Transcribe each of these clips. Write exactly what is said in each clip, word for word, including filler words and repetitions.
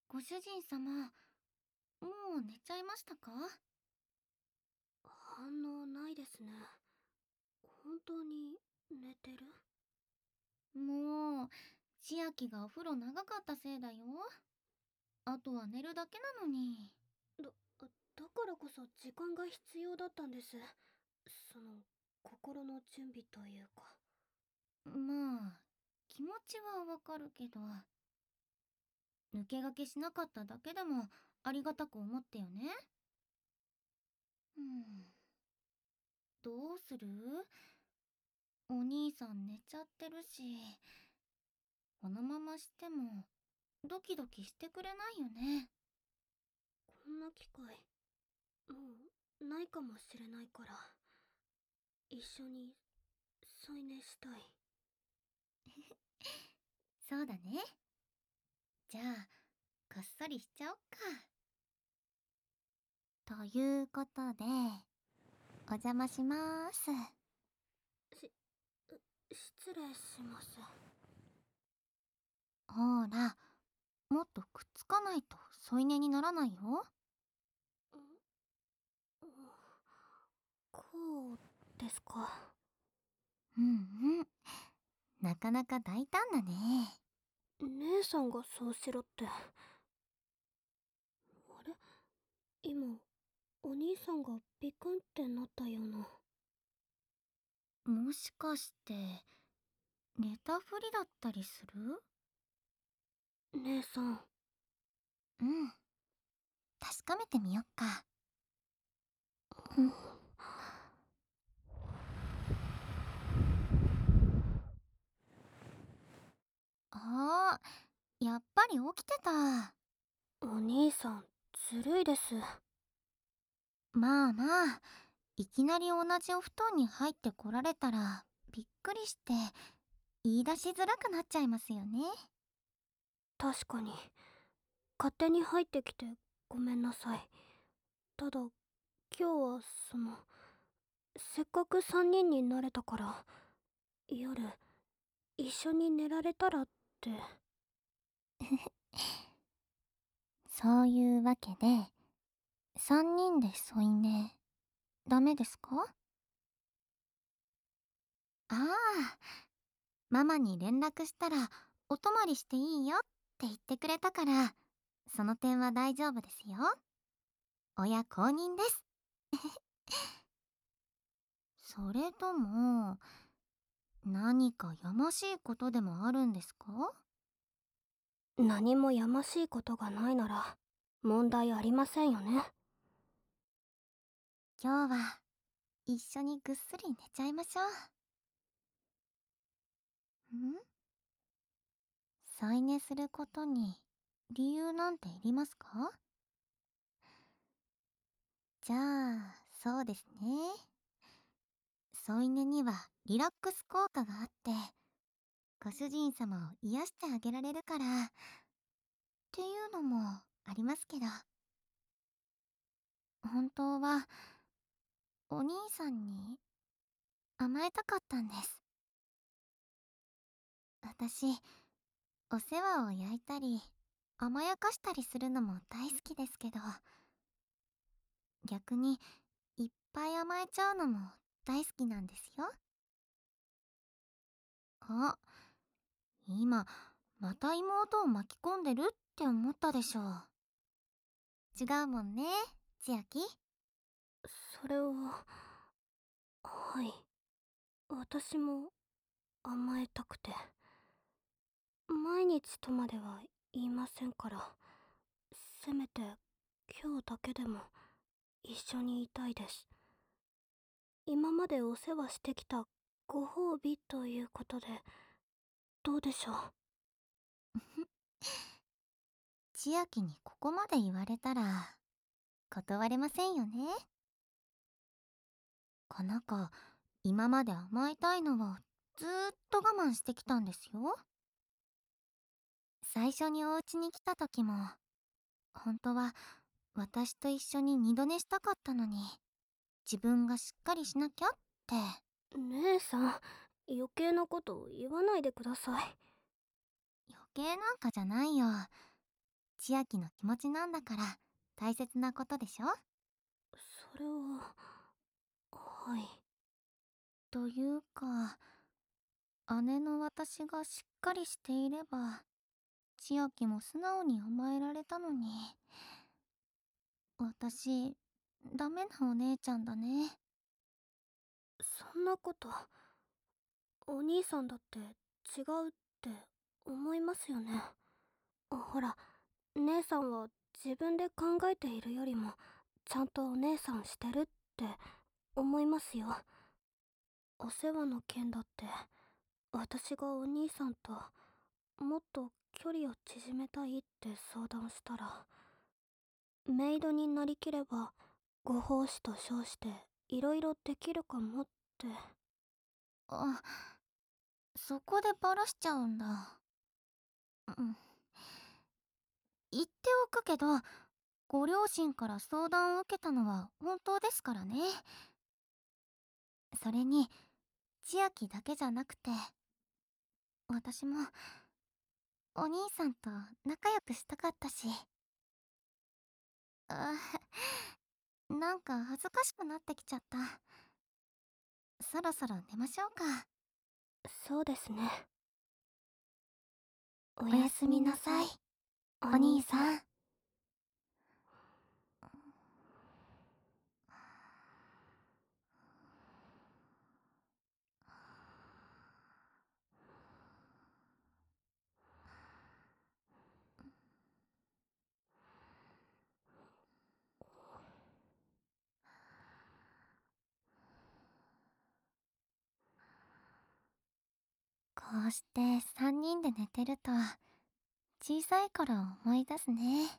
ご主人様、もう寝ちゃいましたか？ 反応ないですね。本当に寝てる？ もう、千秋がお風呂長かったせいだよ。あとは寝るだけなのに。 だ、だからこそ時間が必要だったんです。その、心の準備というか。 まあ、気持ちはわかるけど、抜け駆けしなかっただけでもありがたく思ってよね。うん、どうする？お兄さん寝ちゃってるし、このまましてもドキドキしてくれないよね。 こんな機会、もう、ないかもしれないから、一緒に、添い寝したい。 そうだね。じゃあ、こっそりしちゃおっか。ということで、お邪魔しまーす。 し、失礼します。 ほら、もっとくっつかないと添い寝にならないよ。 こうですか。 うんうん。なかなか大胆だね。 姉さんがそうしろって。あれ、今、お兄さんがビクンってなったような。 もしかして、寝たふりだったりする？ 姉さん。 うん。確かめてみよっか。 うん。 ああ、やっぱり起きてた。 お兄さん、ずるいです。 まあまあ、いきなり同じお布団に入ってこられたら、びっくりして、言い出しづらくなっちゃいますよね。 確かに。勝手に入ってきてごめんなさい。ただ、今日はその、せっかくさんにんになれたから、夜、一緒に寝られたらって。 そういうわけで、さんにんで添い寝、ダメですか？ああ、ママに連絡したら、お泊まりしていいよって言ってくれたから、その点は大丈夫ですよ。親公認です。それとも、何かやましいことでもあるんですか？ 何もやましいことがないなら、問題ありませんよね。 今日は、一緒にぐっすり寝ちゃいましょう。ん？添い寝することに、理由なんていりますか？じゃあ、そうですね。添い寝にはリラックス効果があって、ご主人様を癒してあげられるから、っていうのもありますけど、本当は、お兄さんに甘えたかったんです。私、お世話を焼いたり、甘やかしたりするのも大好きですけど、逆にいっぱい甘えちゃうのも大好きなんですよ。あ、今、また妹を巻き込んでるって思ったでしょう。違うもんね、千秋。 それは、はい。私も甘えたくて。毎日とまでは言いませんから、せめて今日だけでも一緒にいたいです。今までお世話してきたご褒美ということで、どうでしょう。 千秋にここまで言われたら、断れませんよね。この子、今まで甘えたいのをずーっと我慢してきたんですよ。最初にお家に来た時も、本当は私と一緒に二度寝したかったのに、自分がしっかりしなきゃって。 姉さん、余計なこと言わないでください。 余計なんかじゃないよ。 千秋の気持ちなんだから大切なことでしょ。 それは、はい。 というか、姉の私がしっかりしていれば千秋も素直に甘えられたのに。私ダメなお姉ちゃんだね。 そんなこと、お兄さんだって違うって思いますよね。ほら、姉さんは自分で考えているよりもちゃんとお姉さんしてるって思いますよ。お世話の件だって私がお兄さんともっと距離を縮めたいって相談したら、メイドになりきればご奉仕と称していろいろできるかもって。 あ、そこでバラしちゃうんだ。うん。言っておくけど、ご両親から相談を受けたのは本当ですからね。それに千秋だけじゃなくて、私もお兄さんと仲良くしたかったし。あ、なんか恥ずかしくなってきちゃった。そろそろ寝ましょうか。 そうですね。おおやすみなさい、お兄さん。こうしてさんにんで寝てると小さい頃を思い出すね。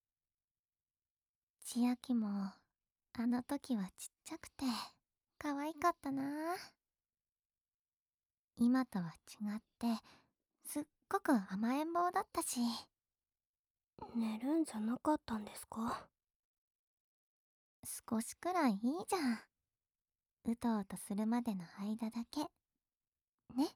千秋もあの時はちっちゃくて可愛かったな。今とは違ってすっごく甘えん坊だったし。 寝るんじゃなかったんですか？ 少しくらいいいじゃん。うとうとするまでの間だけね。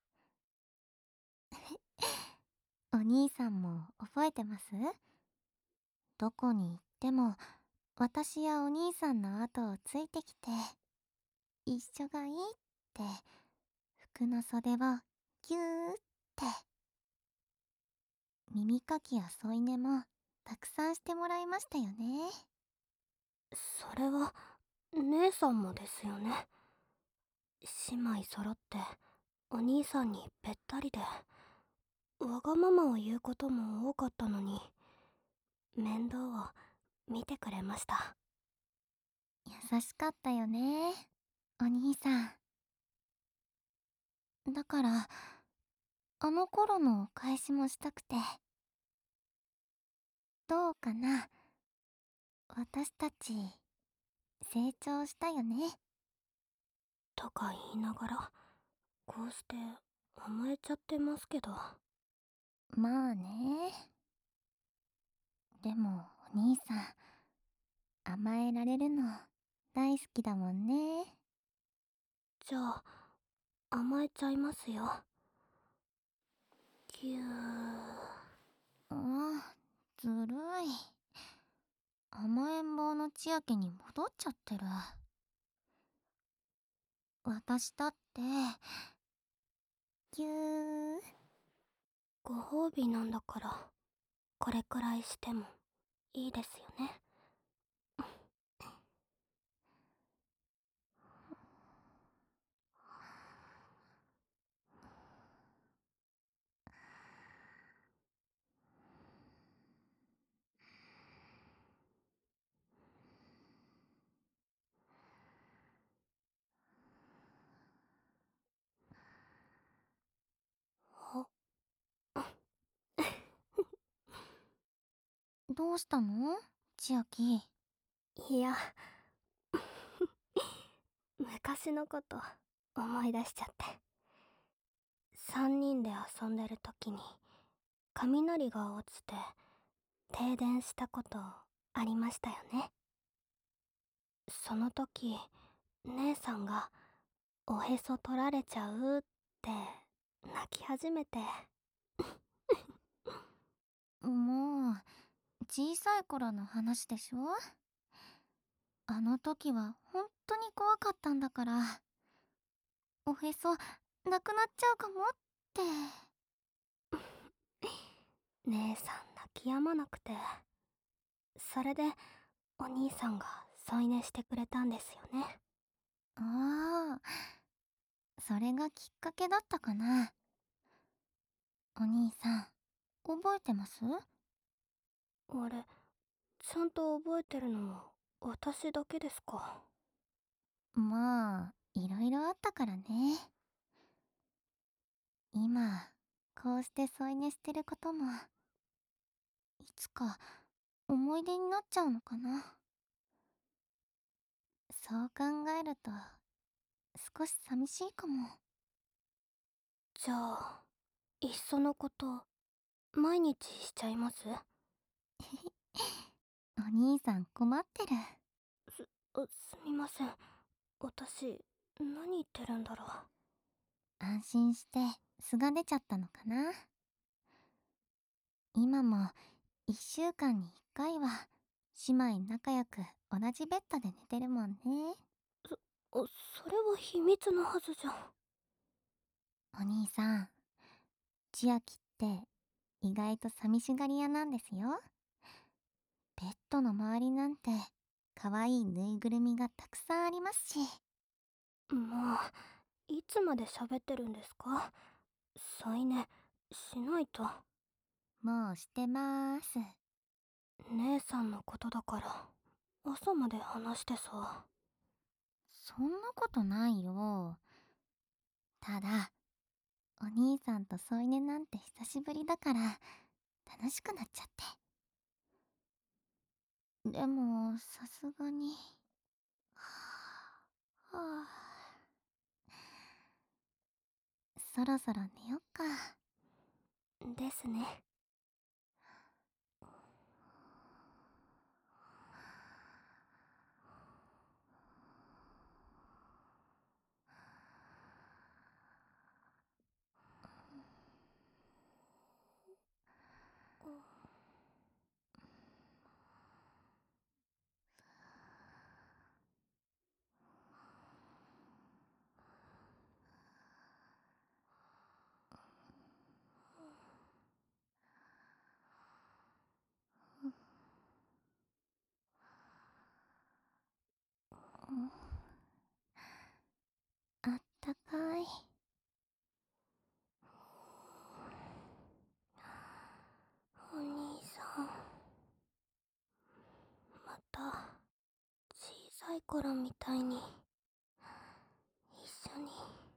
お兄さんも覚えてます？どこに行っても私やお兄さんの後をついてきて、一緒がいいって服の袖をギューって。耳かきや添い寝もたくさんしてもらいましたよね。 それは姉さんもですよね。姉妹揃ってお兄さんにべったりでわがままを言うことも多かったのに、面倒を見てくれました。 優しかったよね、お兄さん。だからあの頃のお返しもしたくて。どうかな、私たち成長したよね。 とか言いながらこうして甘えちゃってますけど。 まあね。でもお兄さん甘えられるの大好きだもんね。 じゃあ甘えちゃいますよ。ぎゅー。 あ、ずるい。甘えん坊の千秋に戻っちゃってる。私だってぎゅー。 ご褒美なんだからこれくらいしてもいいですよね。あ。 どうしたの千秋。 いや昔のこと思い出しちゃって。さんにんで遊んでる時に雷が落ちて停電したことありましたよね。その時姉さんがおへそ取られちゃうって泣き始めて。 もう小さい頃の話でしょ。あの時は本当に怖かったんだから、おへそなくなっちゃうかもって。 姉さん泣き止まなくて、それでお兄さんが添い寝してくれたんですよね。 ああ、それがきっかけだったかな。お兄さん、覚えてます？ あれ、ちゃんと覚えてるのは私だけですか？ まあ、いろいろあったからね。今、こうして添い寝してることも、いつか思い出になっちゃうのかな。そう考えると、少し寂しいかも。 じゃあ、いっそのこと、毎日しちゃいます？ お兄さん困ってる。 す、あすみません。私、何言ってるんだろ安心して素が出ちゃったのかな。今もいっしゅうかんにいっかいは姉妹仲良く同じベッドで寝てるもんね。 う。そ、それは秘密のはずじゃん。 お兄さん、千秋って意外と寂しがり屋なんですよ。ベッドの周りなんて可愛いぬいぐるみがたくさんありますし。 もう、いつまで喋ってるんですか？添い寝、しないと。 もうしてまーす。 姉さんのことだから、朝まで話してさ。 そんなことないよ。ただ、お兄さんと添い寝なんて久しぶりだから楽しくなっちゃって。でもさすがに、はあ、はあ、そろそろ寝よっか。 ですね。 あったかい。 お兄さん、また小さい頃みたいに一緒に。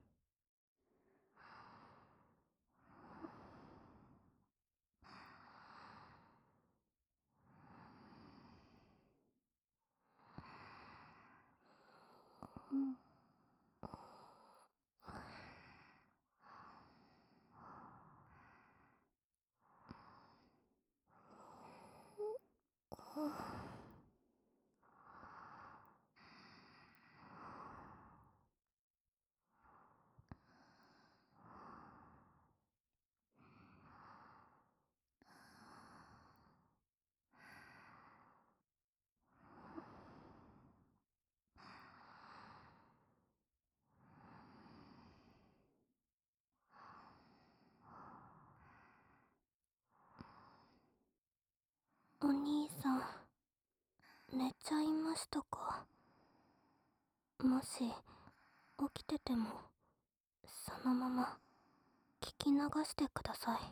うん。 お兄さん、寝ちゃいましたか？もし起きててもそのまま聞き流してください。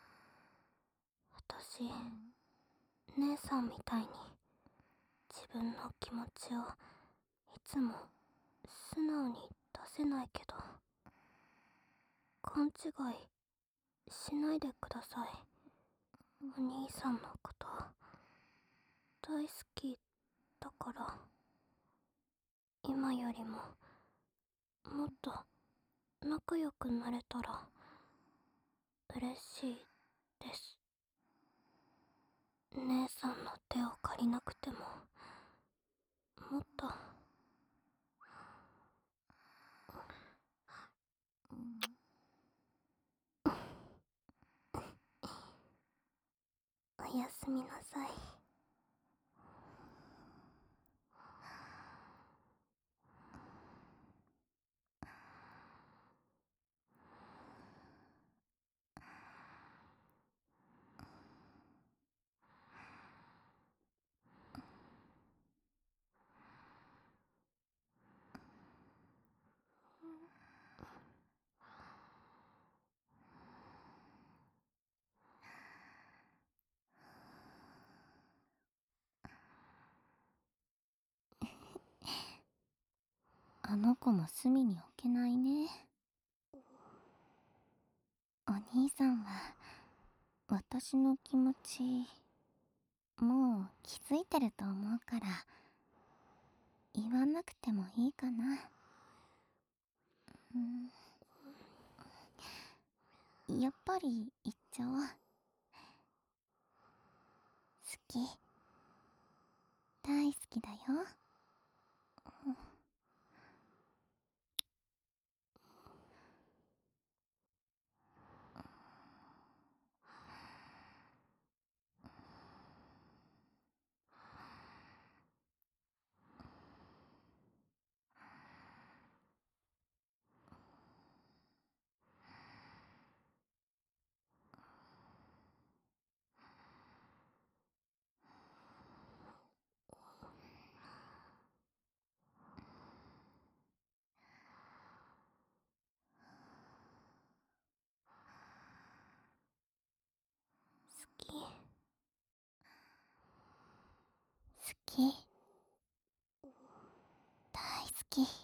私、姉さんみたいに自分の気持ちをいつも素直に出せないけど、勘違いしないでください。お兄さんのこと大好きだから。今よりももっと仲良くなれたら嬉しいです。姉さんの手を借りなくても、もっと。おやすみなさい。 あの子も隅に置けないね。お兄さんは私の気持ちもう気づいてると思うから言わなくてもいいかな。うん、やっぱり言っちゃおう。好き、大好きだよ。好き、好き、大好き。